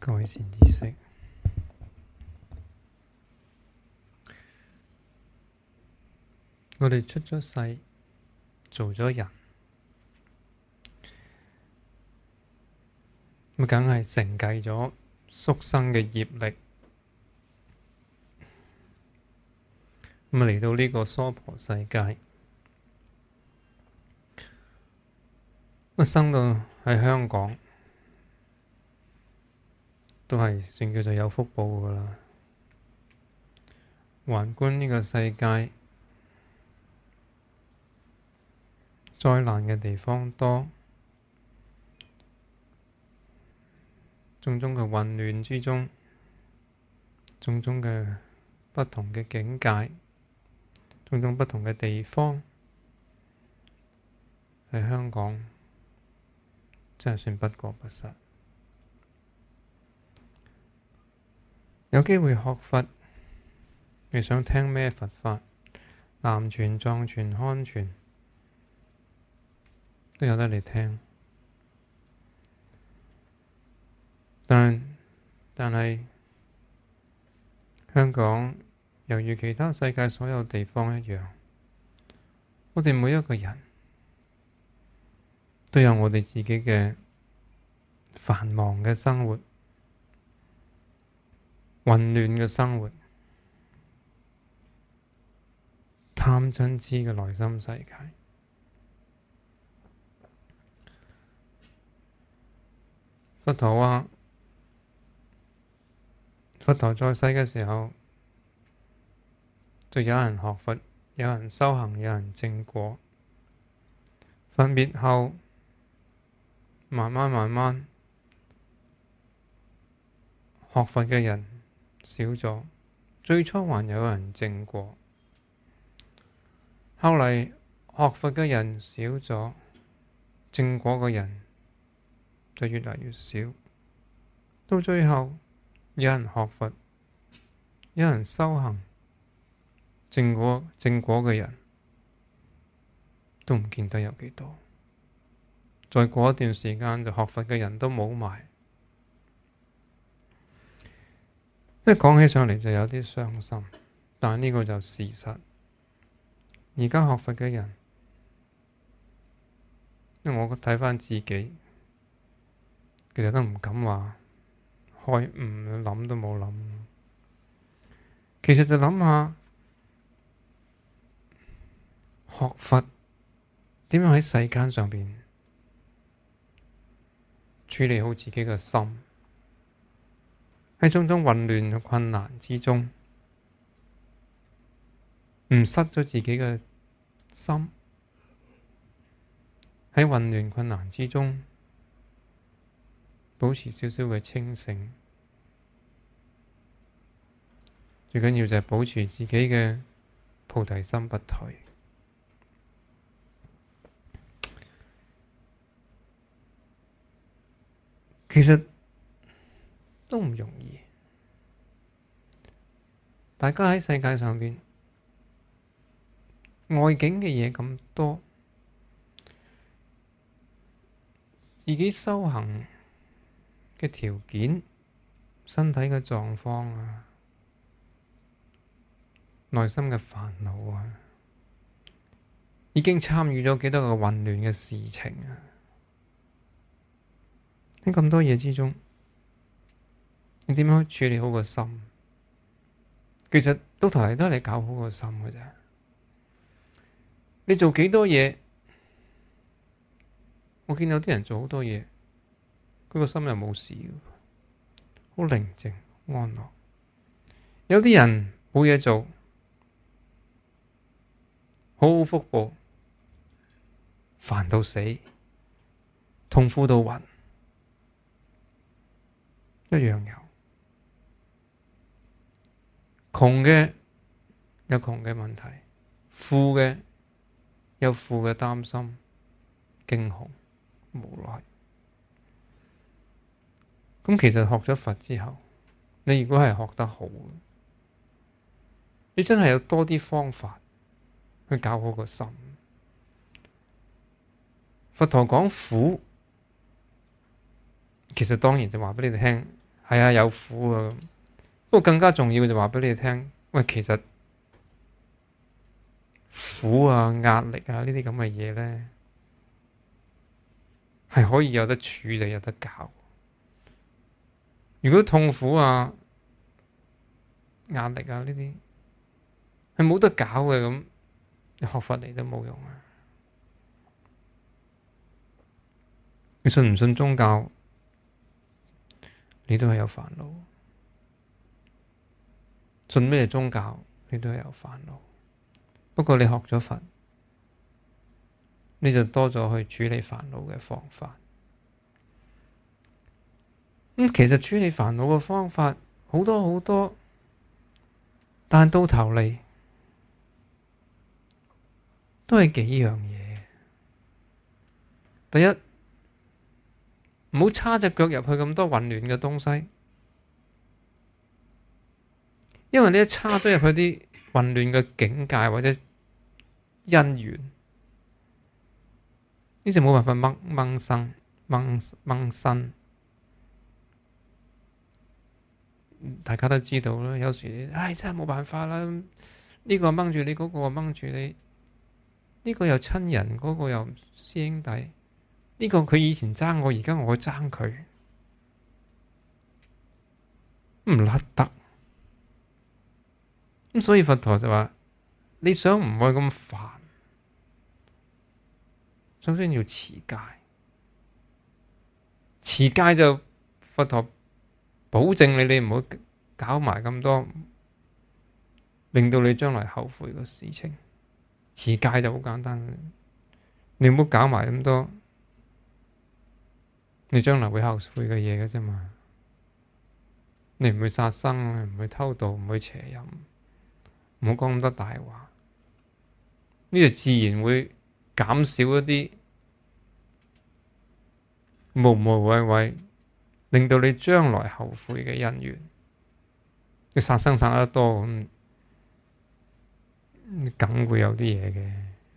改善意識。我哋出咗世，做咗人，咁梗係承繼咗宿生嘅業力，咁嚟到呢個娑婆世界，咁生到喺香港，都係算叫做有福報噶啦。環觀呢個世界，災難嘅地方多，種種嘅混亂之中，種種嘅不同嘅境界，種種不同嘅地方，喺香港真係算不過不失。有機會學佛，你想聽咩佛法？南傳、藏傳、漢傳都有得你聽。但係香港猶如其他世界所有地方一樣，我哋每一個人都有我哋自己嘅繁忙嘅生活、混亂嘅生活、貪嗔癡嘅內心世界。佛陀話，佛陀在世嘅時候，就有人學佛，有人修行，有人證果。佛滅後，慢慢學佛嘅人少咗，最初還有人證果，後嚟學佛嘅人少咗，證果嘅人就越嚟越少，到最後有人學佛，有人修行，證果嘅人都唔見得有幾多。再過一段時間，就學佛嘅人都冇埋。一講起上嚟就有啲傷心，但呢個就事實。而家學佛嘅人，因為我睇返自己，其實都唔敢話開悟，諗都冇諗。其實就諗下學佛點樣喺世間上邊處理好自己嘅心，喺種種混亂嘅困難之中，唔失咗自己嘅心，喺混亂困難之中保持少少嘅清醒，最緊要就係保持自己嘅菩提心不退。其實都唔容易，大家喺世界上邊外境嘅嘢咁多，自己修行嘅條件、身體嘅狀況啊、內心嘅煩惱啊，已經參與咗幾多個混亂嘅事情啊！喺咁多嘢之中，你點樣處理好個心？其實到頭嚟都係你搞好個心嘅啫。你做幾多嘢？我見有啲人做好多嘢，佢個心又冇事，好寧靜安樂。有啲人冇嘢做，好福報，煩到死，痛苦到暈。一樣有，窮嘅有窮嘅問題，富嘅有富嘅擔心、驚恐、無奈。咁其實學咗佛之後，你如果係學得好，你真係有多啲方法去搞好個心。佛陀講苦，其實當然就話畀你哋聽。 係啊，有苦啊。不過更加重要就話俾你聽，喂，其實苦啊、壓力啊呢啲咁嘅嘢咧，係可以有得處理、有得搞。如果痛苦啊、壓力啊呢啲係冇得搞嘅，咁你學佛嚟都冇用啊！你信唔信宗教，你都係有煩惱。信咩宗教，你都係有煩惱。不過你學咗佛，你就多咗去處理煩惱嘅方法。其實處理煩惱嘅方法好多好多，但到頭嚟都係幾樣嘢。第一，唔好叉隻腳入去咁多混亂嘅東西，因為你一叉咗入去啲混亂嘅境界或者因緣，呢就冇辦法掹身。大家都知道啦，有時真係冇辦法啦。呢個掹住你，嗰個掹住你，呢個又親人，嗰個又師兄弟。呢個佢以前爭我，而家我爭佢，唔甩得。咁所以佛陀就話：你想唔會咁煩，首先要持戒。持戒就佛陀保證你唔好搞埋咁多，令到你將來後悔嘅事情。持戒就好簡單，你唔好搞埋咁多，你將來會後悔嘅嘢嘅啫嘛。你唔會殺生，唔會偷盜，唔會邪淫，唔好講咁多大話，呢就自然會減少一啲無無謂謂，令到你將來後悔嘅因緣。你殺生殺得多咁，你梗會有啲嘢嘅。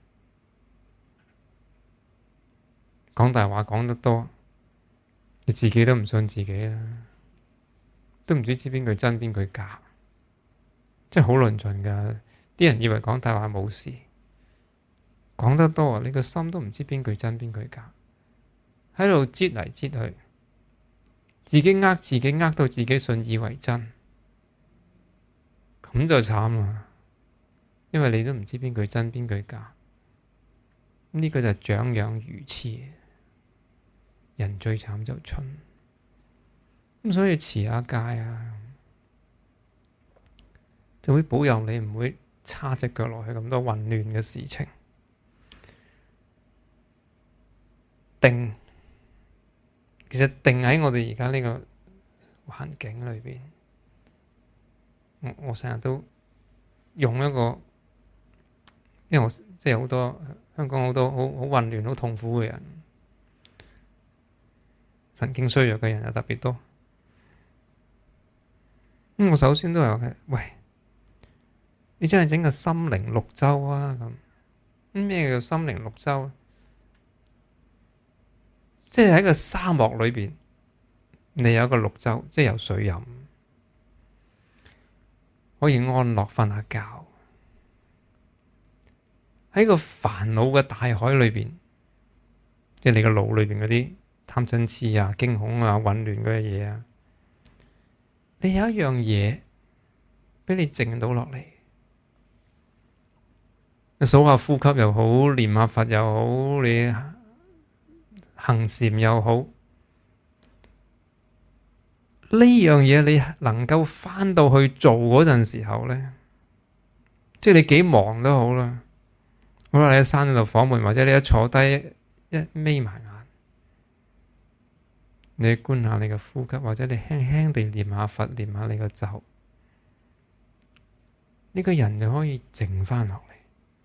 講大話講得多，你自己都唔信自己啦，都唔知邊句真邊句假，真係好論盡㗎。啲人以為講大話冇事，講得多啊，你個心都唔知邊句真邊句假，喺度擠嚟擠去，自己呃自己，呃到自己信以為真，咁就慘啦。因為你都唔知邊句真邊句假，呢個就長養愚痴。人最慘就蠢，咁所以持下戒啊，就會保佑你唔會叉隻腳落去咁多混亂嘅事情。定，其實定喺我哋而家呢個環境裏邊，我成日都用一個，因為我即係好多香港好多好混亂、好痛苦嘅人，神經衰弱嘅人又特別多。我首先都係話：喂，你真係整個心靈綠洲啊！咁咩叫心靈綠洲啊？即係喺個沙漠裏邊，你有一個綠洲，即係有水飲，可以安樂瞓下覺。喺個煩惱嘅大海裏邊，即係你個腦裏邊嗰啲貪嗔痴啊、驚恐啊、混亂嗰啲嘢啊，你有一樣嘢俾你靜到落嚟，你數下呼吸又好，念下佛又好，你行禪又好，呢樣嘢你能夠返到去做嗰陣時候咧，即係你幾忙都好啦。好啦，你一閂到房門，或者你一坐低一眯埋眼，你觀下你嘅呼吸，或者你輕輕地念下佛，念下你個咒，呢個人就可以靜返落嚟。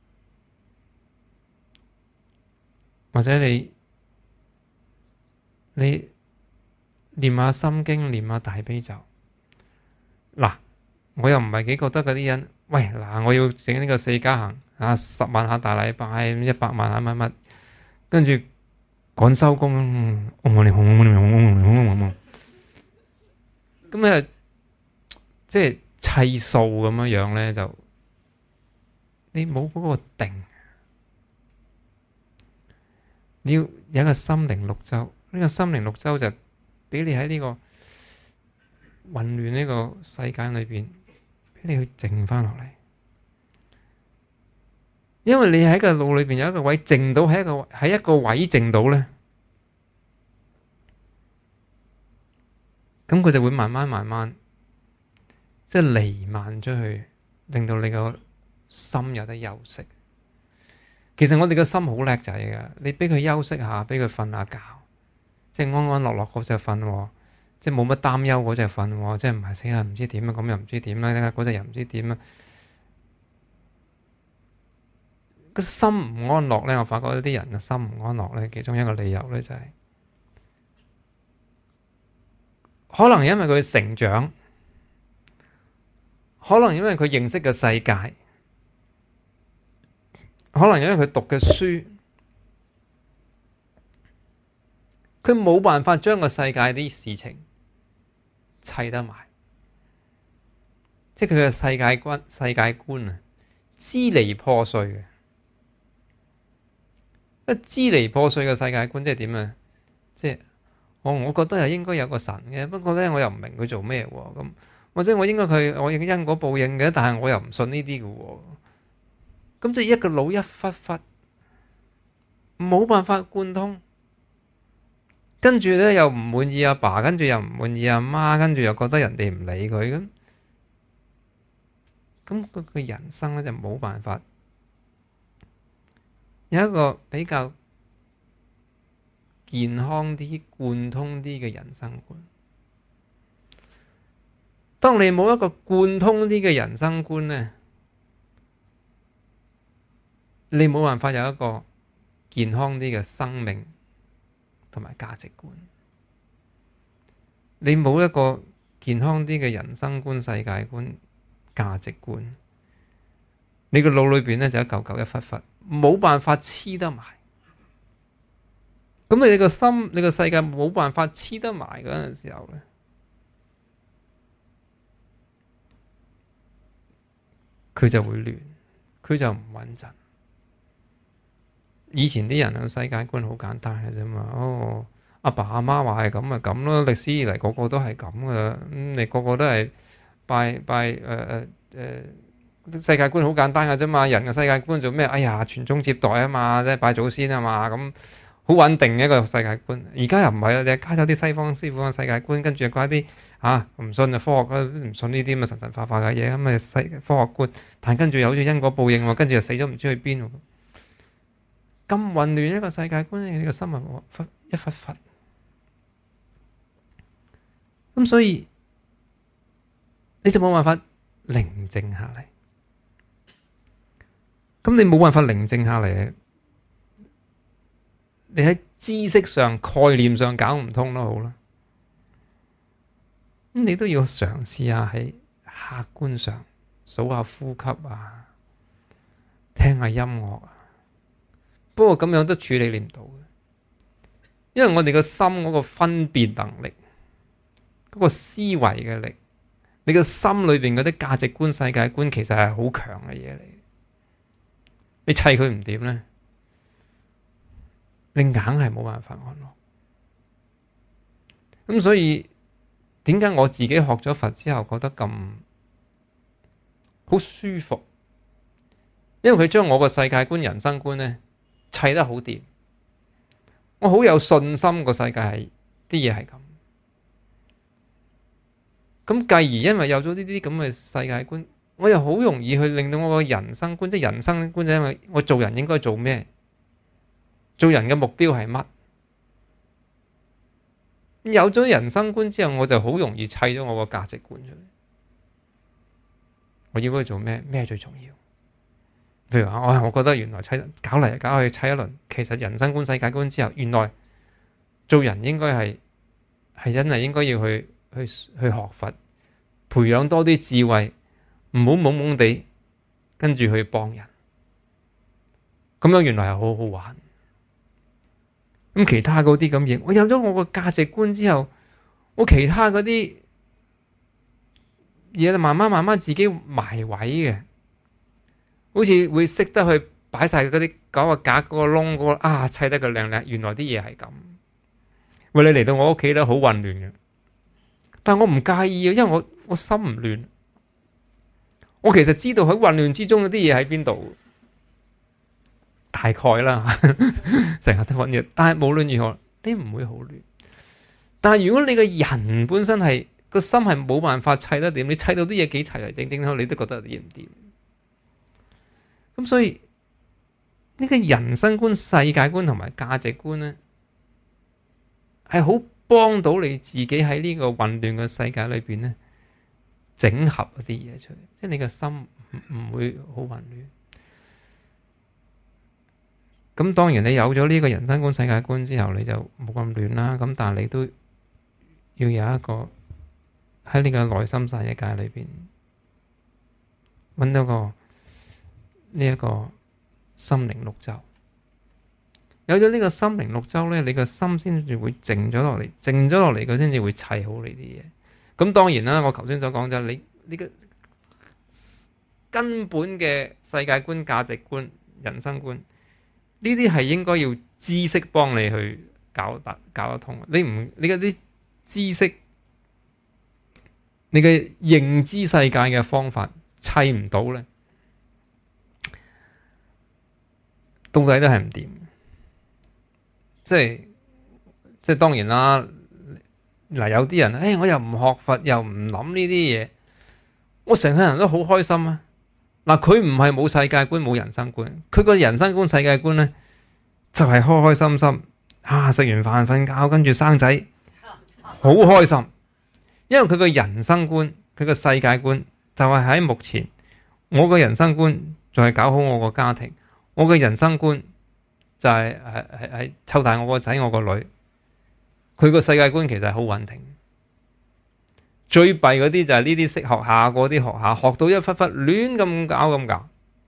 或者你念下心經，念下大悲咒。嗱，我又唔係幾覺得嗰啲人，喂嗱，我要整呢個四加行啊，10萬下大禮拜，100萬下乜乜，跟住趕收工， 咁咧即係砌數咁樣咧，就你冇嗰個定。你要有一個心靈綠洲，呢個心靈綠洲就俾你喺呢個混亂呢個世界裏邊，俾你去靜翻落嚟。因為你喺個腦裏邊有一個位靜到，喺一個位靜到咧，咁佢就會慢慢即係彌漫出去，令到你個心有得休息。其實我哋個心好叻仔㗎，你俾佢休息下，俾佢瞓下覺，即係安安樂樂嗰隻瞓，即係冇乜擔憂嗰隻瞓，即係唔係死下唔知點啊，咁又唔知點啦，嗰隻又唔知點啦。個心唔安樂咧，我發覺有啲人嘅心唔安樂咧，其中一個理由咧就係可能因為佢成長，可能因為佢認識嘅世界。可能因為佢讀嘅書，佢冇辦法將個世界啲事情砌得埋，即係佢嘅世界觀啊，支離破碎嘅。支離破碎嘅世界觀即係點啊？即係我覺得係應該有個神嘅，不過咧我又唔明佢做咩喎咁，或者我應該我應因果報應嘅，但係我又唔信呢啲嘅喎。咁即係一個腦一忽忽，冇辦法貫通，跟住咧又唔滿意阿爸，跟住又唔滿意阿媽，跟住又覺得人哋唔理佢，咁佢嘅人生咧就冇辦法有一個比較健康啲、貫通啲嘅人生觀。當你冇一個貫通啲嘅人生觀咧，你冇辦法有一個健康啲嘅生命同埋價值觀。你冇一個健康啲嘅人生觀、世界觀、價值觀，你個腦裏邊咧就一嚿嚿一忽忽，冇辦法黐得埋。咁你個心、你個世界冇辦法黐得埋嗰陣時候咧，佢就會亂，佢就唔穩陣。以前啲人嘅世界觀好簡單嘅啫嘛，阿爸阿媽話係咁咪咁咯，歷史以嚟個個都係咁噶，你個個都係拜世界觀好簡單嘅啫嘛，人嘅世界觀做咩？哎呀，傳宗接代啊嘛，即係拜祖先啊嘛，咁好穩定嘅一個世界觀。而家又唔係啊，你加咗啲西方師傅嘅世界觀，跟住加啲唔信啊科學，唔信呢啲咁嘅神化嘅嘢，咁啊科學觀，但跟住又好似因果報應喎，跟住又死咗唔知去邊。咁混亂一個世界觀，你個心一忽忽，咁所以你就冇辦法寧靜下嚟。咁你冇辦法寧靜下嚟，你喺知識上、概念上搞唔通都好啦。咁你都要嘗試下喺客觀上數下呼吸啊，聽下音樂啊。不過咁樣都處理唔到嘅，因為我哋個心嗰個分辨能力、嗰個思維嘅力，你個心裏邊嗰啲價值觀、世界觀，其實係好強嘅嘢嚟。你砌佢唔掂咧，你硬係冇辦法安樂。咁所以點解我自己學咗佛之後覺得咁好舒服？因為佢將我個世界觀、人生觀咧砌得好掂，我好有信心個世界係啲嘢係咁。咁繼而因為有咗呢啲咁嘅世界觀，我又好容易去令到我個人生觀，即係人生觀，就因為我做人應該做咩，做人嘅目標係乜？有咗人生觀之後，我就好容易砌咗我個價值觀出嚟。我應該做咩？咩最重要？譬如話，我覺得原來搞嚟搞去砌一輪，其實人生觀、世界觀之後，原來做人應該係真係應該要去學佛，培養多啲智慧，唔好懵懵地跟住去幫人。咁樣原來係好好玩。咁其他嗰啲咁嘢，我有咗我個價值觀之後，我其他嗰啲嘢慢慢自己埋位嘅，好似會識得去擺晒嗰啲嗰個架嗰個窿嗰個砌得佢靚靚，原來啲嘢係咁。喂，你嚟到我屋企咧，好混亂嘅，但我唔介意啊，因為我心唔亂，我其實知道喺混亂之中嗰啲嘢喺邊度，大概啦，成日都揾嘢。但係無論如何，你唔會好亂。但係如果你個人本身係個心係冇辦法砌得掂，你砌到啲嘢幾齊齊整整，你都覺得掂唔掂。咁所以呢個人生觀、世界觀同埋價值觀呢，係好幫到你自己喺呢個混亂嘅世界裏邊呢，整合一啲嘢出嚟，即係你個心唔會好混亂。咁當然你有咗呢個人生觀、世界觀之後，你就冇咁亂啦。咁但係你都要有一個喺你嘅內心世界裏邊揾到個呢一個心靈綠洲。有咗呢個心靈綠洲咧，你個心先至會靜咗落嚟，靜咗落嚟佢先至會砌好你啲嘢。咁當然啦，我頭先所講就係你嘅根本嘅世界觀、價值觀、人生觀，呢啲係應該要知識幫你去搞得通。你嗰啲知識，你嘅認知世界嘅方法砌唔到咧，到底都係唔掂。即係當然啦。嗱，有啲人我又唔學佛，又唔諗呢啲嘢，我成世人都好開心啊！嗱，佢唔係冇世界觀、冇人生觀，佢個人生觀、世界觀咧就係開開心心食完飯瞓覺，跟住生仔，好開心。因為佢個人生觀、佢個世界觀就係喺目前，我個人生觀就係搞好我個家庭，我嘅人生觀就係湊大我個仔、我個女。佢個世界觀其實係好穩定。最弊嗰啲就係呢啲識學下，嗰啲學下，學到一忽忽亂咁搞，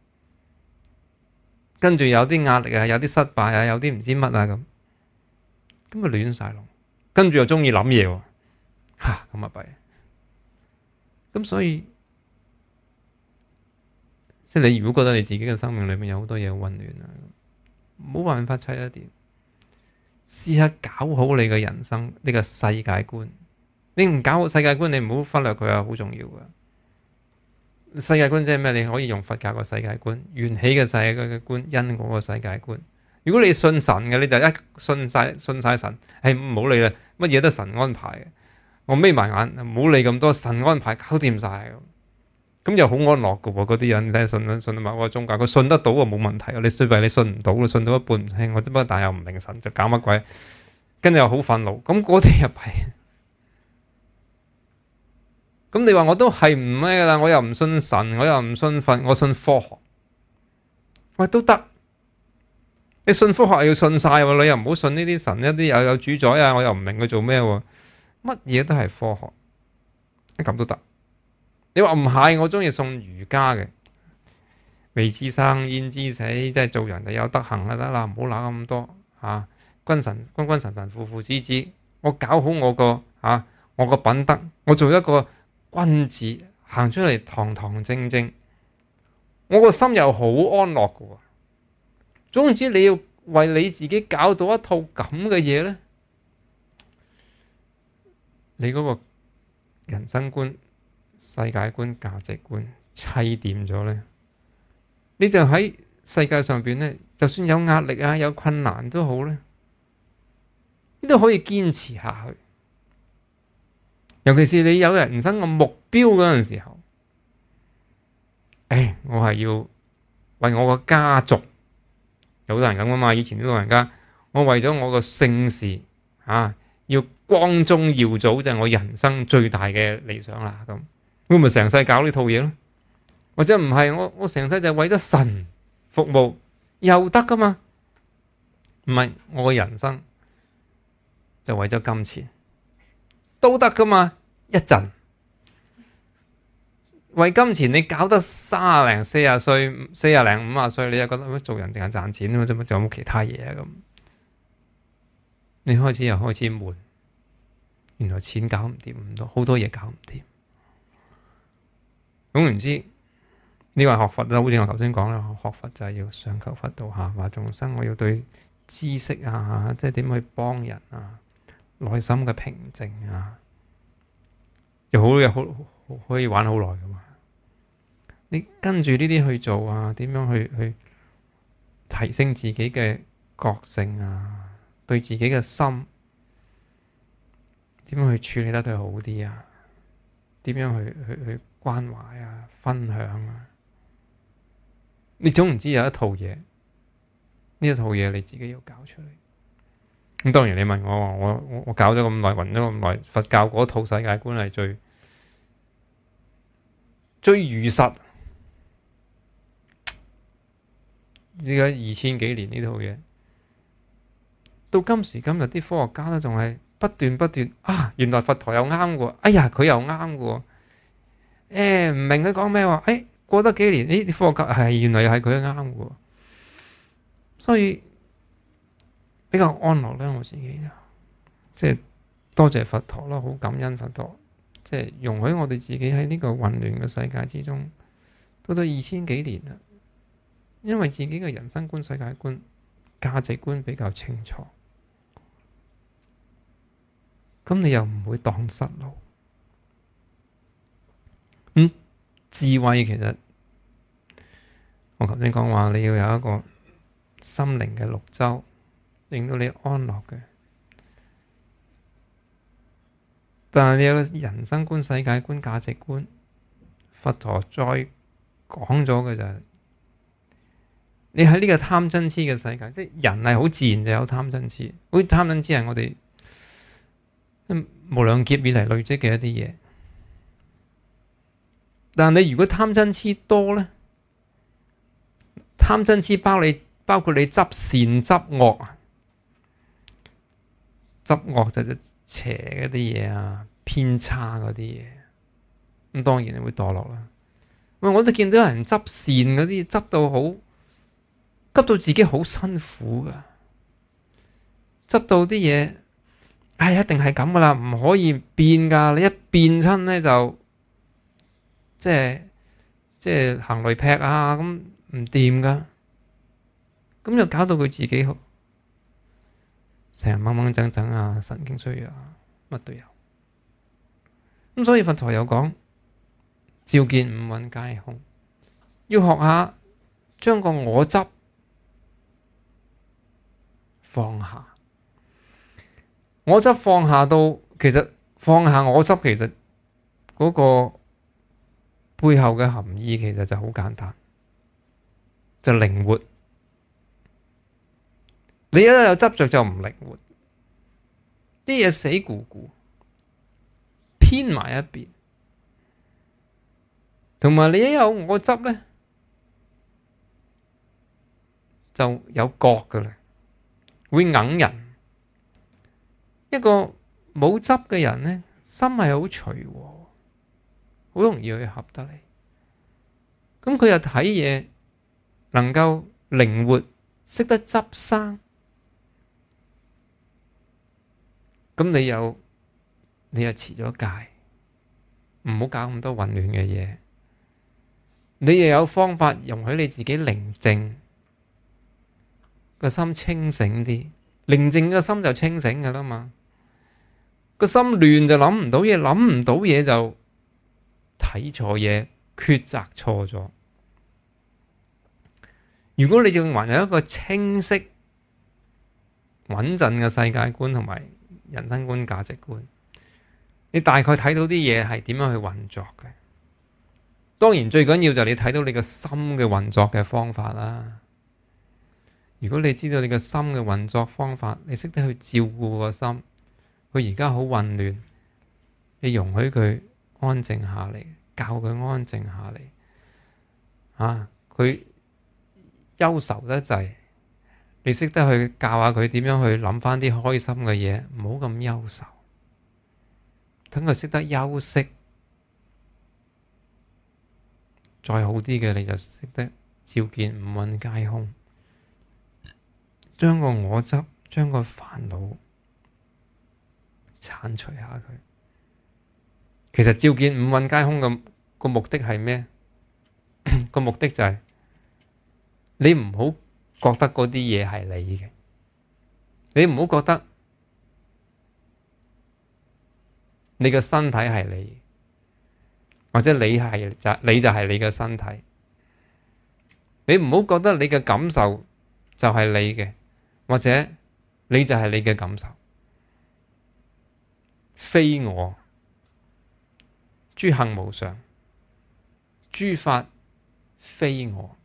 跟住有啲壓力啊，有啲失敗啊，有啲唔知乜啊咁咪亂晒龍。跟住又中意諗嘢喎，咁啊弊。咁所以即係你如果覺得你自己嘅生命裏面有好多嘢好混亂啊，冇辦法砌一掂。試下搞好你嘅人生，呢個世界觀。你唔搞好世界觀，你唔好忽略佢啊，好重要噶。世界觀即係咩？你可以用佛教個世界觀、緣起嘅世界觀、因果個世界觀。如果你信神嘅，你就一信晒神，唔好理啦，乜嘢都神安排嘅。我眯埋眼，唔好理咁多，神安排搞掂晒。咁又好安樂噶喎，嗰啲人你信某個宗教，佢信得到啊，冇問題。你最弊你信唔到，信到一半唔聽，我只不過但又唔明神，就搞乜鬼，跟住又好憤怒。咁嗰啲又弊。咁你話我都係唔咩噶啦？我又唔信神，我又唔信佛，我信科學。喂，都得。你信科學要信晒，你又唔好信呢啲神，一啲又有主宰啊，我又唔明佢做咩。乜嘢都係科學，咁都得。你話唔係，我中意信儒家嘅，未知生焉知死，即係做人就有德行就得啦，唔好鬧咁多君臣父父子子，我搞好我個品德，我做一個君子，行出嚟堂堂正正，我個心又好安樂嘅。總之你要為你自己搞到一套咁嘅嘢呢，你嗰個人生觀、世界觀、價值觀砌掂咗呢，你就喺世界上邊呢，就算有壓力啊、有困難都好呢，你都可以堅持下去。尤其是你有人生嘅目標嗰陣時候，我係要為我個家族，有好多人咁噶嘛。以前啲老人家，我為咗我個姓氏要光宗耀祖，就係我人生最大嘅理想啦。咁我咪成世搞呢套嘢咯。或者唔係，我成世就為咗神服務，又得噶嘛。唔係，我嘅人生就為咗金錢，都得噶嘛。一陣為金錢，你搞得30零40歲、40零50歲，你就覺得做人淨係賺錢，仲有冇其他嘢啊？咁你開始又開始悶，原來錢搞唔掂咁多，好多嘢搞唔掂。 總言之，你話學佛啦，好似我頭先講啦，學佛就係要上求佛道，下化眾生。我要對知識啊，即係點去幫人啊，內心嘅平靜啊，又好可以玩好耐噶嘛。你跟住呢啲去做啊，點樣去提升自己嘅覺性啊，對自己嘅心點樣去處理得佢好啲啊？點樣去關懷啊、分享啊？你總唔知有一套嘢，呢一套嘢你自己要搞出嚟。咁當然你問我搞咗咁耐，混咗咁耐，佛教嗰套世界觀係最如實。而家2000幾年呢套嘢，到今時今日啲科學家都仲係不斷啊！原來佛陀又啱喎，哎呀佢又啱喎，唔明佢講咩喎？過得幾年呢啲科學家係原來又係佢啱喎，所以比較安樂咧。我自己即係多謝佛陀咯，好感恩佛陀，即係容許我哋自己喺呢個混亂嘅世界之中，到2000幾年啦。因為自己嘅人生觀、世界觀、價值觀比較清楚，咁你又唔會蕩失路。智慧其實我頭先講話，你要有一個心靈嘅綠洲，令到你安樂嘅。但係你有人生觀、世界觀、價值觀，佛陀再講咗嘅就係，你喺呢個貪嗔痴嘅世界，即係人係好自然就有貪嗔痴。好似貪嗔痴係我哋無量劫以嚟累積嘅一啲嘢。但係你如果貪嗔痴多咧，貪嗔痴包括你執善執惡啊，執惡就邪嗰啲嘢啊，偏差嗰啲嘢，咁當然你會墮落啦。我都見到有人執善嗰啲，執到好，執到自己好辛苦噶，執到啲嘢，一定係咁噶啦，唔可以變噶。你一變親咧就即係行雷劈啊，咁唔掂噶，咁就搞到佢自己成日掹掹整整啊，神經衰弱啊，乜都有。咁所以佛陀有講，照見五蘊皆空，要學下將個我執放下。我執放下到，其實放下我執，其實嗰個背後嘅含義其實就好簡單，就靈活。你一有執着就唔靈活，啲嘢死咕咕偏埋一邊，同埋你一有我執咧，就有覺噶啦，會硬人。一個冇執嘅人咧，心係好隨和，好容易去合得嚟。咁佢又睇嘢能夠靈活，識得執生。咁你又持咗戒，唔好搞咁多混亂嘅嘢。你又有方法容許你自己寧靜，個心清醒啲。寧靜個心就清醒噶啦嘛。個心亂就諗唔到嘢，諗唔到嘢就睇錯嘢，抉擇錯咗。如果你仲還有一個清晰穩陣嘅世界觀同埋人生觀、價值觀，你大概睇到啲嘢係點樣去運作嘅。當然最緊要就係你睇到你個心嘅運作嘅方法啦。如果你知道你個心嘅運作方法，你識得去照顧個心，佢而家好混亂，你容許佢安靜下嚟，教佢安靜下嚟。佢憂愁得滯，你識得去教下佢點樣去諗翻啲開心嘅嘢，唔好咁憂愁。等佢識得休息，再好啲嘅你就識得照見五蘊皆空，將個我執，將個煩惱剷除下佢。其實照見五蘊皆空嘅個目的係咩？個目的就係你唔好覺得嗰啲嘢係你嘅，你唔好覺得你嘅身體係你，或者你就係你嘅身體。你唔好覺得你嘅感受就係你嘅，或者你就係你嘅感受。非我，諸行無常，諸法非我。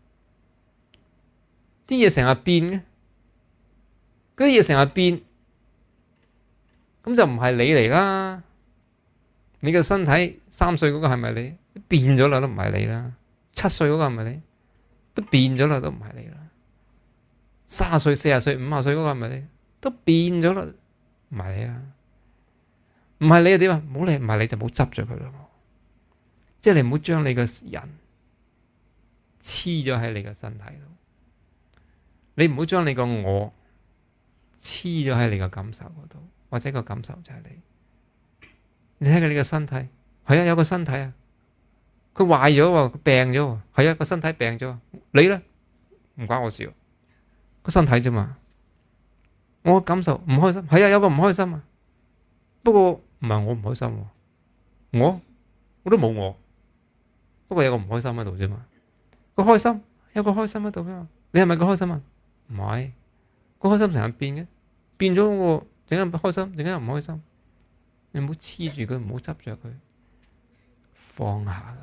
啲嘢成日變嘅，嗰啲嘢成日變，咁就唔係你嚟啦。你嘅身體3歲嗰個係咪你？變咗啦，都唔係你啦。7歲嗰個係咪你？都變咗啦，都唔係你啦。30歲、40歲、50歲嗰個係咪你？都變咗啦，唔係你啦。唔係你又點啊？唔好理，唔係你就唔好執着佢咯。即係你唔好將你個人黐咗喺你個身體度，你唔好將你個我黐咗喺你個感受嗰度，或者個感受就係你。你睇下你個身體，係啊，有個身體啊，佢壞咗喎，佢病咗喎，係啊，個身體病咗。你咧唔關我事，個身體啫嘛。我感受唔開心，係啊，有個唔開心啊。不過唔係我唔開心，我都冇我，不過有個唔開心喺度啫嘛。個開心有個開心喺度啫嘛。你係咪個開心啊？唔係，個開心成日變嘅，變咗個陣間開心，陣間又唔開心。你唔好黐住佢，唔好執着佢，放下佢，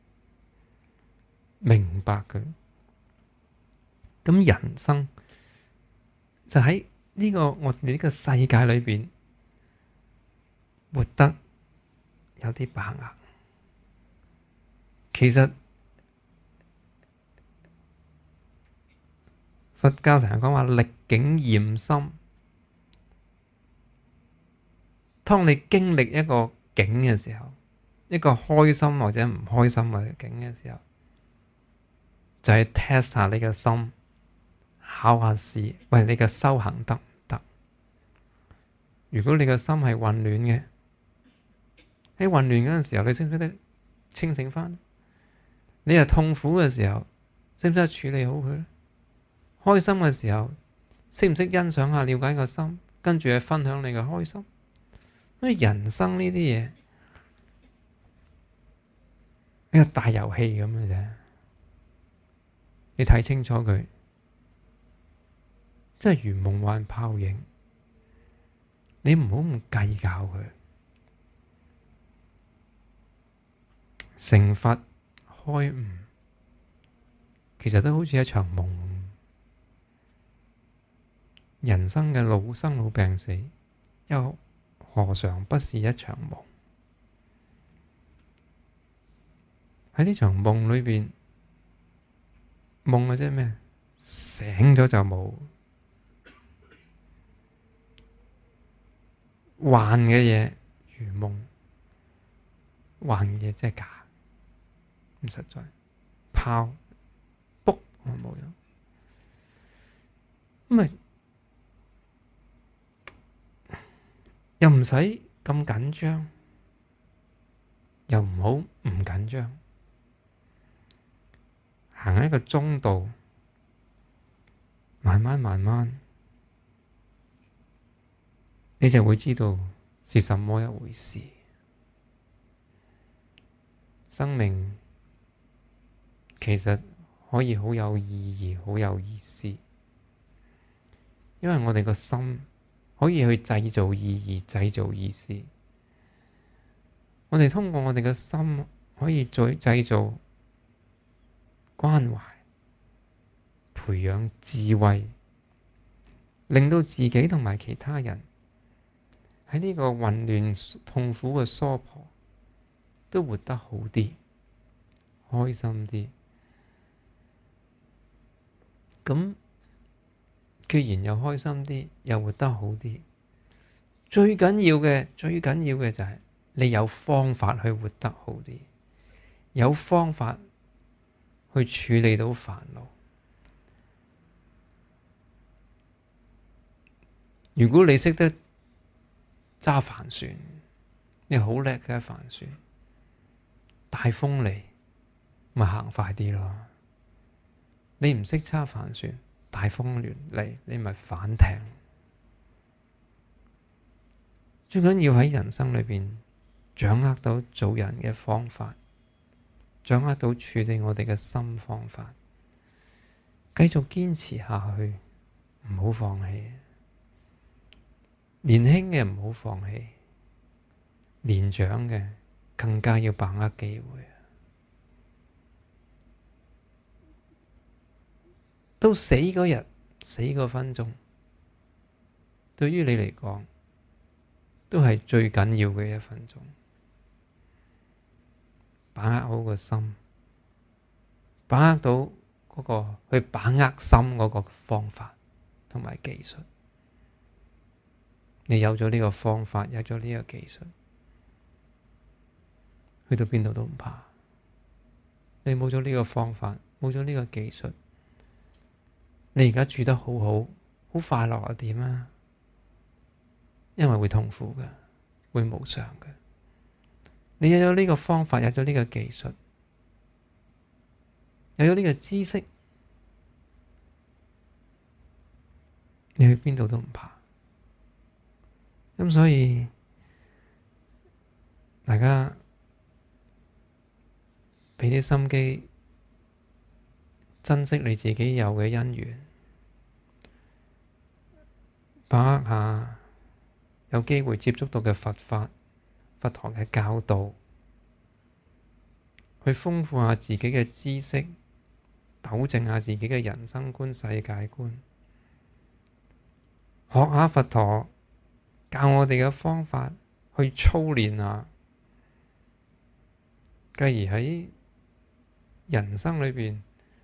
明白佢。咁人生就喺呢個我哋呢個世界裏邊活得有啲把握。其實佛教成日講話歷境驗心。當你經歷一個境嘅時候，一個開心或者唔開心嘅境嘅時候，就係 test 下你嘅心，考下試，喂，你嘅修行得唔得？如果你嘅心係混亂嘅，喺混亂嗰陣時候，你識唔識得清醒翻？你係痛苦嘅時候，識唔識得處理好佢？開心嘅時候，識唔識欣賞下、了解個心，跟住去分享你嘅開心？因為人生呢啲嘢，一個大遊戲咁嘅啫。你睇清楚佢，真係如夢幻泡影。你唔好咁計較佢。成佛開悟，其實都好似一場夢。人生嘅老生老病死，又何嘗不是一場夢？喺呢場夢裏邊，夢嘅啫咩？醒咗就冇，幻嘅嘢如夢，幻嘅嘢真係假，唔實在，泡卜我冇有，咁咪又唔使咁緊張，又唔好唔緊張，行喺一個中道，慢慢，你就會知道是什麼一回事。生命其實可以好有意義，好有意思，因為我哋個心可以去製造意義，製造意思。我哋通過我哋嘅心可以再製造關懷，培養智慧，令到自己同埋其他人喺呢個混亂痛苦嘅娑婆都活得好啲，開心啲。咁既然又開心啲，又活得好啲，最緊要嘅就係你有方法去活得好啲，有方法去處理到煩惱。如果你識得揸帆船，你好叻嘅帆船，大大風嚟，咪行快啲咯。你唔識揸帆船，大風嚟，你咪反艇。最緊要喺人生裏邊掌握到做人嘅方法，掌握到處理我哋嘅心方法，繼續堅持下去，唔好放棄。年輕嘅唔好放棄，年長嘅更加要把握機會。到死嗰日，死嗰分鐘，對於你嚟講，都係最緊要嘅一分鐘。把握好個心，把握到嗰個去把握心嗰個方法同埋技術。你有咗呢個方法，有咗呢個技術，去到邊度都唔怕。你冇咗呢個方法，冇咗呢個技術，你而家住得好好，好快樂又點啊？因為會痛苦嘅，會無常嘅。你有咗呢個方法，有咗呢個技術，有咗呢個知識，你去邊度都唔怕。咁所以大家俾啲心機，珍惜你自己有嘅因緣，把握下有機會接觸到嘅佛法、佛堂嘅教導，去豐富下自己嘅知識，糾正下自己嘅人生觀、世界觀，學下佛陀教我哋嘅方法去操練下，繼而喺人生裏邊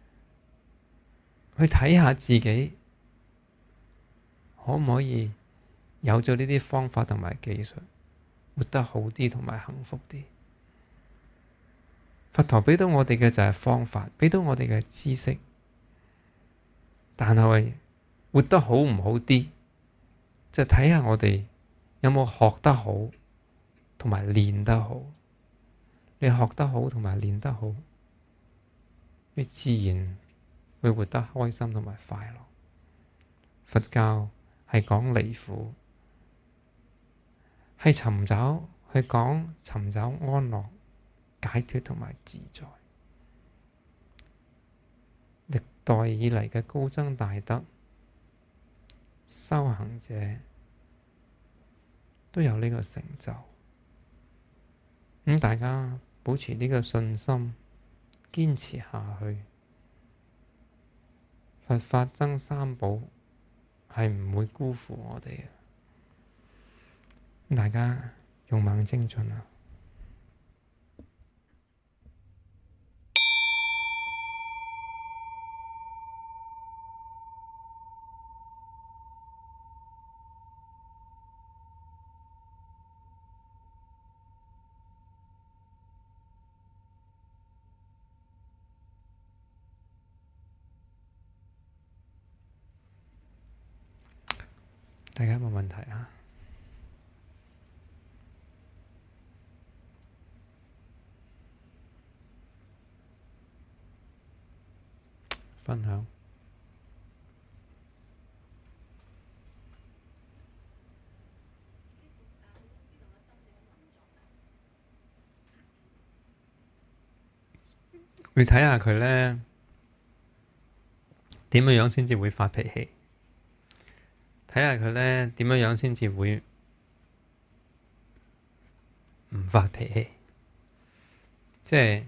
去睇下自己可唔可以有咗呢啲方法同埋技術，活得好啲同埋幸福啲。佛陀畀到我哋嘅就係方法，畀到我哋嘅知識，但係活得好唔好啲，就睇下我哋有冇學得好同埋練得好。你學得好同埋練得好，你自然會活得開心同埋快樂。佛教係講離苦，係尋找安樂、解脫同埋自在。歷代以嚟嘅高僧大德、修行者都有呢個成就。大家保持呢個信心，堅持下去，佛法僧三寶係唔會辜負我哋嘅。大家勇猛精進啊！大家有冇問題啊？分享。你睇下佢呢點樣先至會發脾氣？睇下佢呢點樣先至會唔發脾氣？即係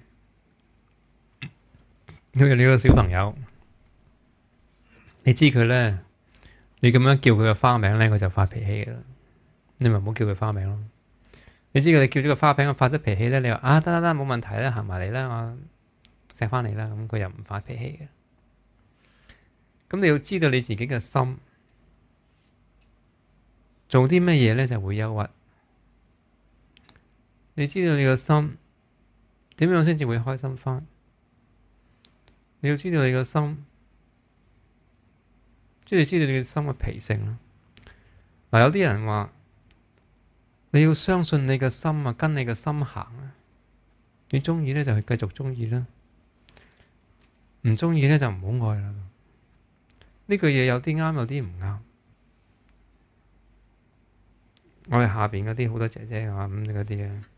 好似你個小朋友，你知佢呢，你咁樣叫佢嘅花名呢，佢就發脾氣嘅啦。你咪唔好叫佢花名咯。你知佢哋叫咗個花名，發咗脾氣呢，你話得冇問題啦，行埋嚟啦，我錫返你啦，咁佢又唔發脾氣嘅。咁你要知道你自己嘅心。做啲乜嘢呢就會憂鬱。你知道你個心點樣先至會開心返？你要知道你個心，即係知道你嘅心嘅脾性啦。有啲人話你要相信你嘅心啊，跟你嘅心行啊。 你中意咧就去繼續中意啦，唔中意咧就唔好愛啦。呢句嘢有啲啱，有啲唔啱。我哋下邊嗰啲好多姐姐啊，咁嗰啲啊，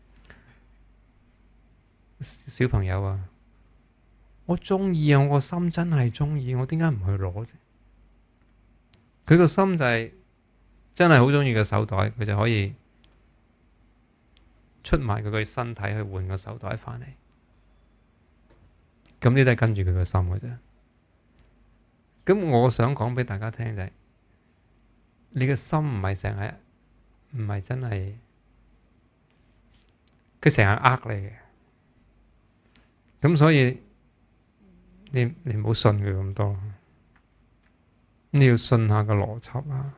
小朋友啊，我中意啊，我個心真係中意，我點解唔去攞啫？佢個心就係真係好中意個手袋，佢就可以出賣佢個身體去換個手袋返嚟。咁呢都係跟住佢個心嘅啫。咁我想講俾大家聽就係，你嘅心唔係成日，唔係真係，佢成日呃你嘅。咁所以你唔好信佢咁多，你要信下個邏輯啊，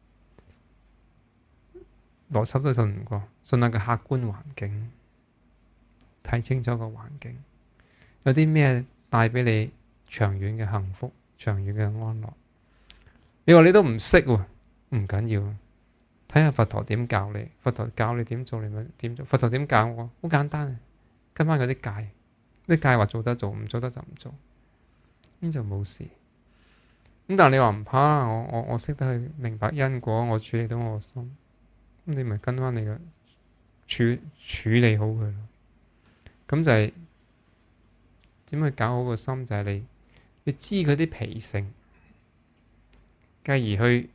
邏輯都信唔過，信下個客觀環境，睇清楚個環境，有啲咩帶俾你長遠嘅幸福、長遠嘅安樂。你話你都唔識喎，唔緊要，睇下佛陀點教你，佛陀教你點做，你咪點做。佛陀點教我？好簡單，跟翻嗰啲戒。啲戒話做得做，唔做得就唔做，咁就冇事。咁但係你話唔怕，我識得去明白因果，我處理到我心，咁你咪跟翻你嘅處理好佢咯。咁就係點去搞好個心？就係你知佢啲脾性，繼而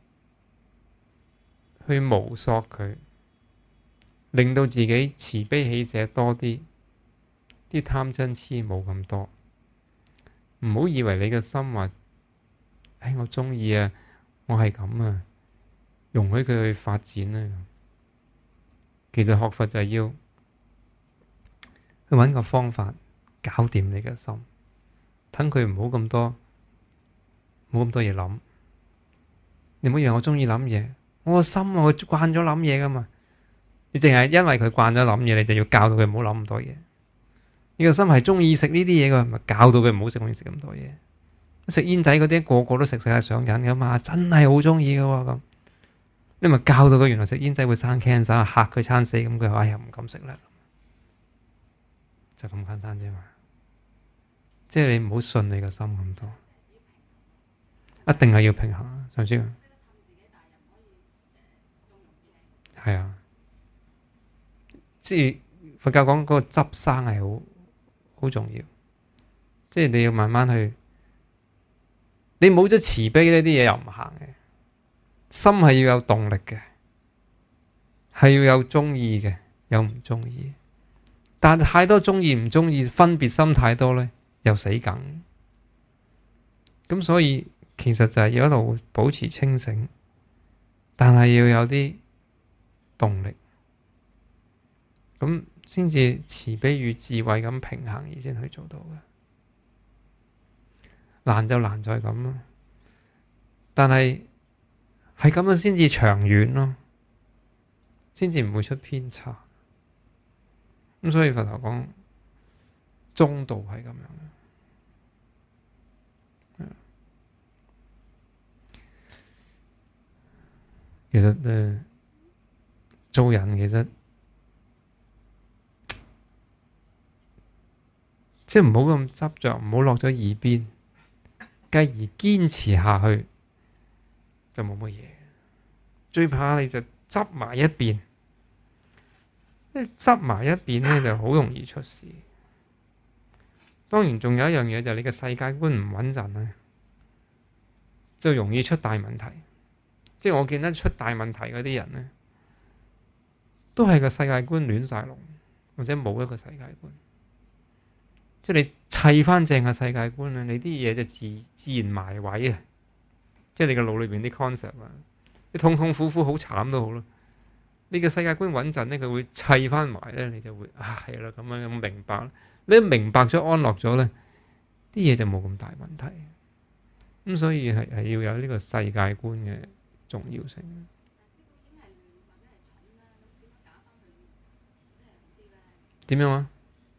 去模索佢，令到自己慈悲喜捨多啲。啲貪嗔痴冇咁多，唔好以為你嘅心話，我中意啊，我係咁啊，容許佢去發展啊。其實學佛就係要去揾個方法搞掂你嘅心，等佢唔好咁多，冇咁多嘢諗。你唔好以為我中意諗嘢，我個心我慣咗諗嘢噶嘛。你淨係因為佢慣咗諗嘢，你就要教到佢唔好諗咁多嘢。呢個心係中意食呢啲嘢嘅，咪教到佢唔好食，中意食咁多嘢。食煙仔嗰啲個個都食係上癮噶嘛，真係好中意噶喎咁。你咪教到佢原來食煙仔會生 cancer，嚇佢餐死，咁佢話唔敢食啦，就咁簡單啫嘛。即係你唔好信你個心咁多，一定係要平衡。上次係啊，即係佛教講嗰個執生係好重要，即係你要慢慢去，你冇咗慈悲呢啲嘢又唔行嘅。心係要有動力嘅，係要有中意嘅，有唔中意。但太多中意唔中意，分別心太多呢，又死梗。咁所以其實就係要一路保持清醒，但係要有啲動力，咁先至慈悲與智慧咁平衡而先去做到嘅。難就難在咁咯，但係係咁樣先至長遠咯，先至唔會出偏差。咁所以佛陀講中道係咁樣。其實做人其實即係唔好咁執着，唔好落咗二邊，繼而堅持下去就冇乜嘢。最怕你就執埋一邊，執埋一邊呢就好容易出事。當然仲有一樣嘢就係你嘅世界觀唔穩陣咧，就容易出大問題。即係我見得出大問題嗰啲人呢，都係個世界觀亂晒龍，或者冇一個世界觀。即係你砌翻正個世界觀咧，你啲嘢就自然埋位啊！即係你個腦裏邊啲 concept 啊，你痛痛苦苦好慘都好咯。你個世界觀穩陣呢，佢會砌翻埋咧，你就會係啦咁樣咁明白。你一明白咗安樂咗咧，啲嘢就冇咁大問題。咁所以係要有呢個世界觀嘅重要性。點樣啊？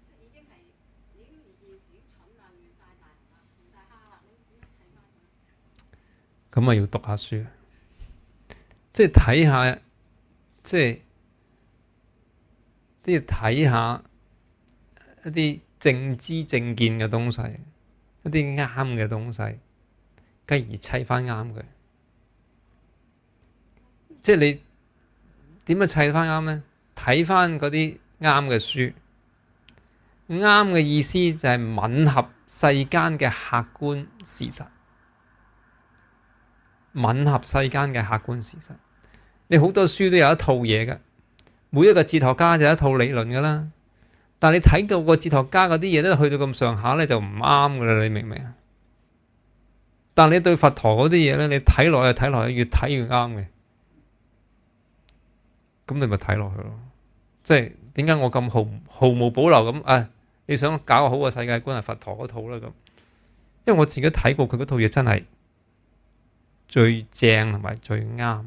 咁啊要讀下書，即係睇下，即係都要睇下一啲正知正見嘅東西，一啲啱嘅東西，繼而砌翻啱嘅。即係你點樣砌翻啱呢？睇翻嗰啲啱嘅書，啱嘅意思就係吻合世間嘅客觀事實，吻合世間嘅客觀事實。你好多書都有一套嘢嘅，每一個哲學家就有一套理論噶啦。但係你睇到個哲學家嗰啲嘢都去到咁上下咧，就唔啱噶啦。你明唔明啊？但係你對佛陀嗰啲嘢咧，你睇落去睇落去，越睇越啱嘅。咁你咪睇落去咯。即係點解我咁毫無保留咁啊？你想搞個好嘅世界觀係佛陀嗰套啦咁，因為我自己睇過佢嗰套嘢，真係最正同埋最啱，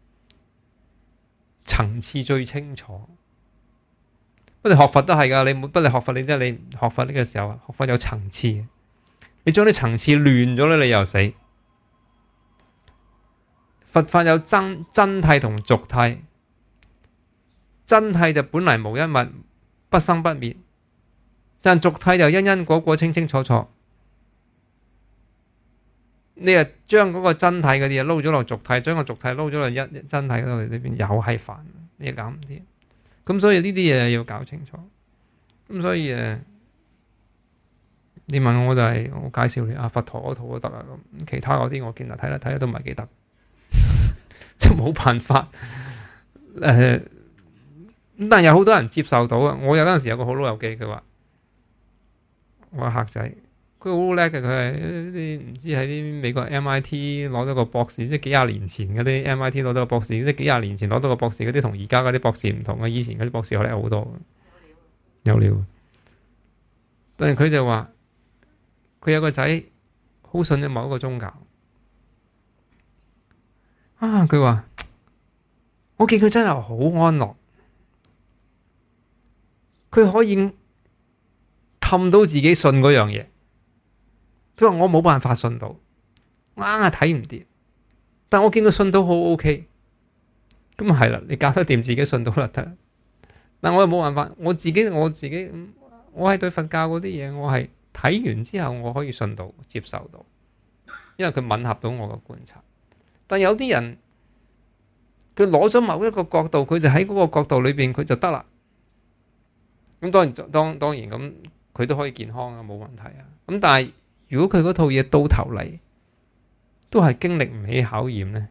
層次最清楚。不過你學佛都係噶，你學佛，你即係你學佛呢個時候，學佛有層次。你將啲層次亂咗咧，你又死。佛法有真諦同俗諦。真諦就本來無一物，不生不滅。但俗諦就因因果果清清楚楚。你又將嗰個真諦嗰啲嘢撈咗落俗諦，將個俗諦撈咗落真諦嗰度裏邊，又係煩，你又搞唔掂。咁所以呢啲嘢要搞清楚。咁所以你問我就係我介紹你佛陀嗰套都得啊。咁其他嗰啲我見睇得都唔係幾得，就冇辦法。但有好多人接受到啊！我有陣時有個好老友記，佢話我個客仔，佢好叻嘅，佢係啲唔知喺啲美國 MIT 攞咗個博士，即係幾廿年前嗰啲 MIT 攞咗個博士，即係幾廿年前攞到個博士嗰啲，同而家嗰啲博士唔同啊！以前嗰啲博士叻好多，有料。但係佢就話佢有個仔好信咗某一個宗教啊！佢話我見佢真係好安樂。佢可以氹到自己信嗰樣嘢，佢話我冇辦法信到，我硬係睇唔掂。但我見佢信到好 OK，咁係啦，你搞得掂自己信到就得。但我又冇辦法，我自己，我係對佛教嗰啲嘢，我係睇完之後我可以信到、接受到，因為佢吻合到我嘅觀察。但有啲人佢攞咗某一個角度，佢就喺嗰個角度裏邊佢就得啦。咁當然咁，佢都可以健康啊，冇問題啊。咁但係如果佢嗰套嘢到頭嚟都係經歷唔起考驗呢，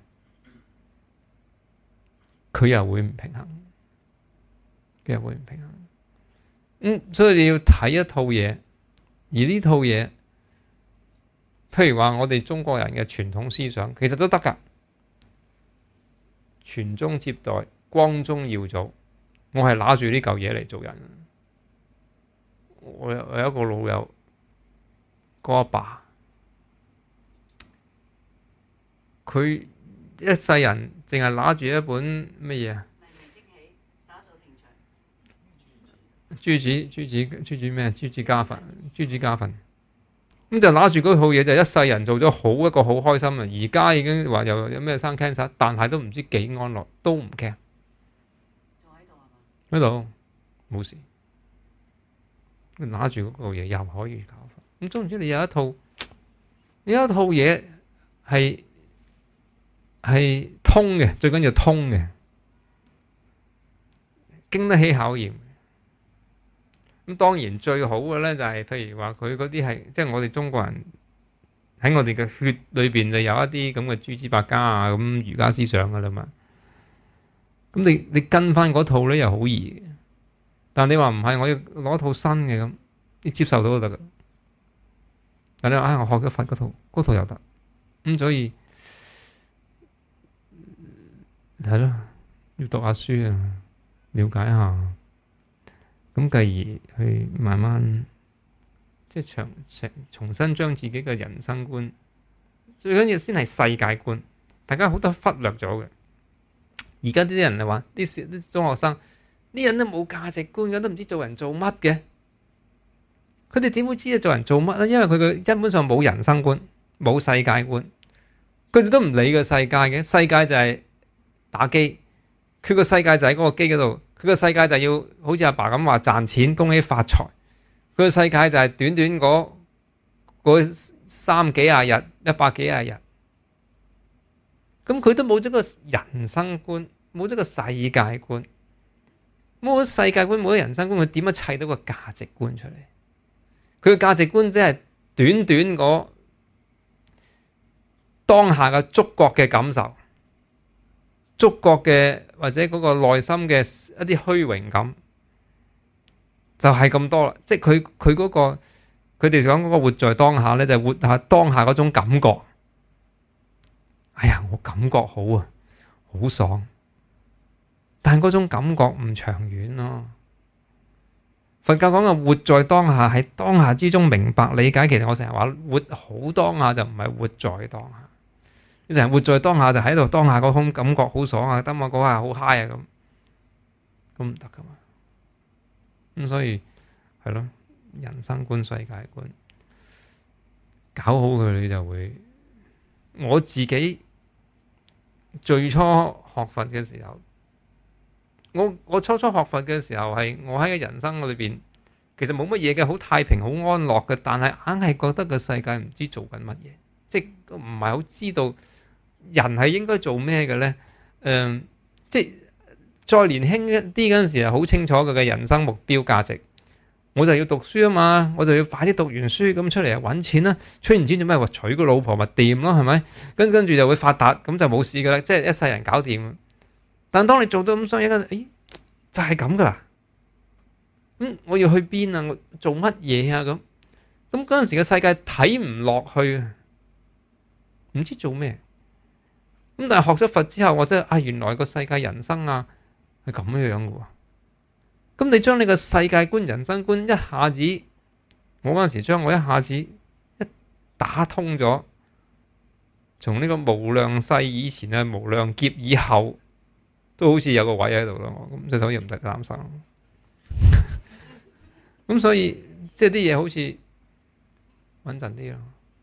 佢又會唔平衡，所以你要睇一套嘢，而呢套嘢，譬如話我哋中國人嘅傳統思想，其實都得㗎，傳宗接代、光宗耀祖，我係拿住呢嚿嘢嚟做人。我有一個老友，個阿爸，佢一世人淨係拿住一本乜嘢啊？朱子家訓，咁就拿住嗰套嘢，就一世人做咗一個好開心啊！而家已經話又有咩生 cancer，但係都唔知幾安樂，都唔驚。喺度冇事。拿住嗰個嘢又可以搞法，咁總之你有一套嘢係通嘅，最緊要通嘅，經得起考驗。咁當然最好嘅咧就係，譬如話佢嗰啲係，即係我哋中國人喺我哋嘅血裏邊就有一啲咁嘅諸子百家啊，咁儒家思想噶啦嘛。咁你跟翻嗰套咧又好易。但你話唔係，我要攞套新嘅咁，你接受到就得噶。但你話我學咗佛嗰套又得，咁所以係咯，要讀下書啊，了解下，咁繼而去慢慢即係重新將自己嘅人生觀，最緊要先係世界觀，大家好多忽略咗嘅。而家啲人就話啲中學生。啲人都冇價值觀嘅，都唔知做人做乜嘅。佢哋點會知做人做乜咧？因為佢根本上冇人生觀，冇世界觀。佢哋都唔理個世界嘅，世界就係打機。佢個世界就喺嗰個機嗰度。佢個世界就要好似阿爸咁話賺錢、恭喜發財。 佢個世界就係短短嗰30幾廿日、100幾廿日，咁佢都冇咗個人生觀，冇咗個世界觀，冇咗世界觀，冇咗人生觀，佢點樣砌到個價值觀出嚟？佢嘅價值觀即係短短嗰當下嘅觸覺嘅感受，觸覺嘅或者嗰個內心嘅一啲虛榮感，就係咁多啦。即係佢嗰個佢哋講嗰個活在當下咧，就係活下當下嗰種感覺。哎呀，我感覺好啊，好爽，但係嗰種感覺唔長遠咯。佛教講嘅活在當下，喺當下之中明白理解。其實我成日話活好當下就唔係活在當下。你成日活在當下就喺度當下嗰種感覺好爽啊，得我嗰下好嗨啊，咁唔得噶嘛。咁所以係咯，人生觀、世界觀搞好佢，你就會。我自己最初學佛嘅時候，我初初學佛嘅時候係我喺個人生裏邊，其實冇乜嘢嘅，好太平、好安樂嘅，但係硬係覺得個世界唔知做緊乜嘢，即係唔係好知道人係應該做咩嘅咧？即係再年輕一啲嗰陣時係好清楚佢嘅人生目標價值。我就要讀書啊嘛，我就要快啲讀完書咁出嚟揾錢啦。出完錢做咩？話娶個老婆咪掂咯，係咪？跟住就會發達，咁就冇事噶啦，即係一世人搞掂。但當你做到咁衰，就係咁噶啦。我要去邊啊？我做乜嘢啊？咁嗰陣時嘅世界睇唔落去，唔知做咩。咁但係學咗佛之後，我真係原來個世界人生啊係咁樣噶喎。咁你將你個世界觀、人生觀一下子，我嗰陣時將我一下子一打通咗，從呢個無量世以前啊，無量劫以後，都好似有個位喺度咯。咁隻手又唔得擔心。咁所以即係啲嘢好似穩陣啲咯。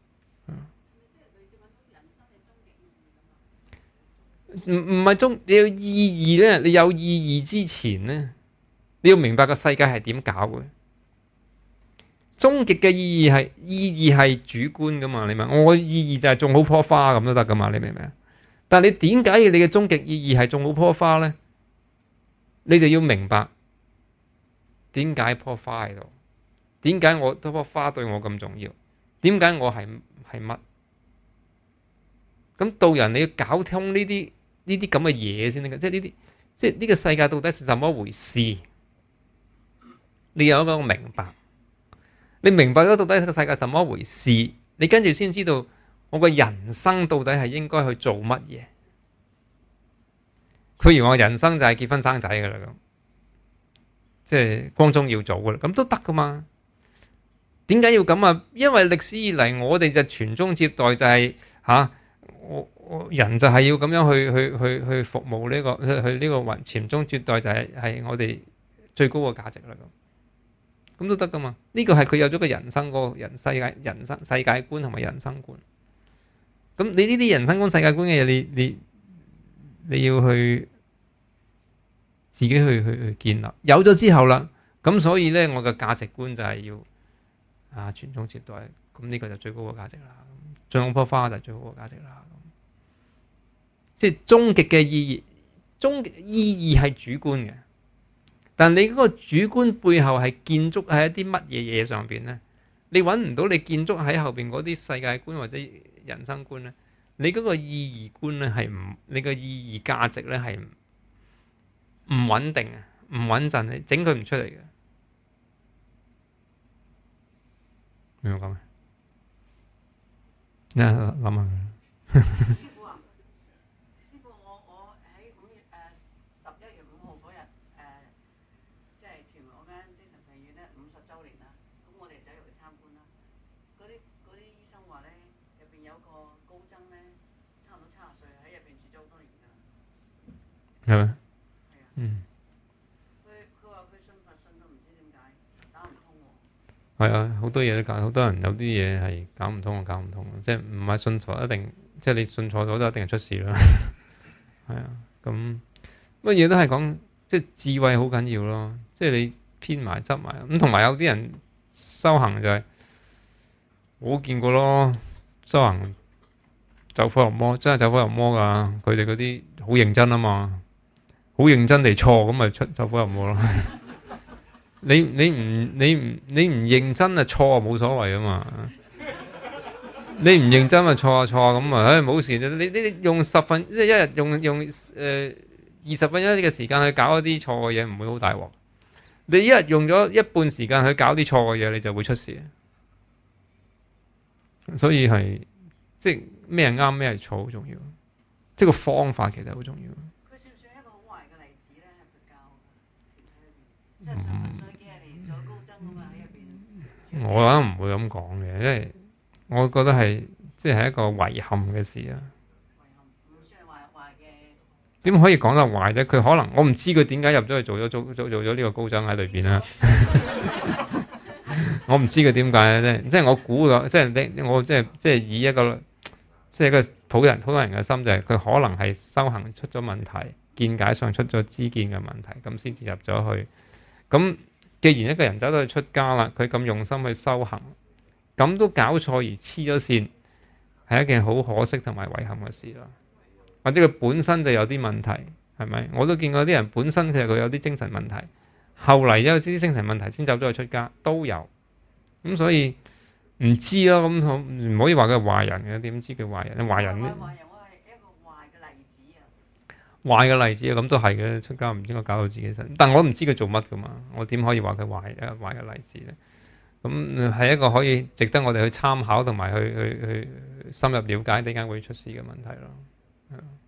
唔係你有意義咧，你有意義之前咧。你要明白個世界係點搞嘅，終極嘅意義係主觀噶嘛？你明？我意義就係種好棵花咁都得噶嘛？你明唔明？但係你點解你嘅終極意義係種好棵花咧？你就要明白點解棵花喺度，點解我嗰棵花對我咁重要？點解我係乜？咁道人你要搞通呢啲咁嘅嘢先得嘅，即係呢啲，即係呢個世界到底係怎麼回事？你有一個明白，你明白咗到底個世界什麼回事，你跟住先知道我個人生到底係應該去做乜嘢。譬如我人生就係結婚生仔噶啦，咁即係光宗耀祖噶啦，咁都得噶嘛？點解要咁啊？因為歷史以嚟我哋就傳宗接代就係我人就係要咁樣去服務呢個去呢個傳宗接代就係我哋最高嘅價值啦。咁都得噶嘛？呢個係佢有咗個人生個世界觀同埋人生觀。咁你呢啲人生觀、世界觀嘅嘢，你要去自己去建立。有咗之後啦，咁所以咧，我嘅價值觀就係要傳宗接代。咁呢個就最高嘅價值啦。種嗰棵花就係最好嘅價值啦。即係終極嘅意義，終極意義係主觀嘅。但你嗰個主觀背後係建築喺一啲乜嘢嘢上邊呢？你揾唔到你建築喺後邊嗰啲世界觀或者人生觀呢？你嗰個意義觀呢係唔，你個意義價值呢係唔穩定啊，唔穩陣，你整佢唔出嚟嘅。明白講咩？你諗下。係咪？佢話佢信佛信到唔知點解搞唔通喎。係啊，好多嘢都搞，好多人有啲嘢係搞唔通，搞唔通，即係唔係信錯一定，即係你信錯咗就一定係出事啦。係啊，咁乜嘢都係講，即係智慧好緊要咯。即係你編埋執埋咁，同埋有啲人修行就係我見過咯，修行走火入魔，真係走火入魔噶。佢哋嗰啲好認真啊嘛，好認真地錯咁咪出走火入魔咯。你唔認真啊錯啊冇所謂啊嘛。你唔認真咪錯下錯下咁啊，唉冇事。你用即係一日用20分一嘅時間去搞一啲錯嘅嘢，唔會好大鑊。你一日用咗一半時間去搞啲錯嘅嘢，你就會出事。所以係即係咩係啱，咩係錯好重要。即係個方法其實好重要。 佢算唔算一個好壞嘅例子咧？喺佛教即係上幾廿年咗高僧啊嘛喺入邊。 我覺得唔會咁講嘅，因為我覺得係即係一個遺憾嘅事啊。 遺憾唔算係壞嘅。 點可以講得壞啫？佢可能我唔知佢點解入咗去做咗呢個高僧喺裏邊啦。我唔知佢點解咧，即係我估嘅，即係我即係以一個即係一個普通人嘅心，就係佢可能係修行出咗問題，見解上出咗知見嘅問題，咁先至入咗去。咁既然一個人走到去出家啦，佢咁用心去修行，咁都搞錯而黐咗線，係一件好可惜同埋遺憾嘅事啦。或者佢本身就有啲問題，係咪？我都見過啲人本身其實佢有啲精神問題，後嚟因為啲精神問題先走咗去出家都有。咁所以唔知咯，咁唔可以話佢係壞人嘅，點知佢壞人？壞人咧， 我係一個壞嘅例子啊！ 壞嘅例子啊，咁都係嘅。出家唔應該搞到自己身，但我唔知佢做乜噶嘛，我點可以話佢壞嘅例子咧？咁係一個可以值得我哋去參考同埋去深入了解點解會出事嘅問題咯。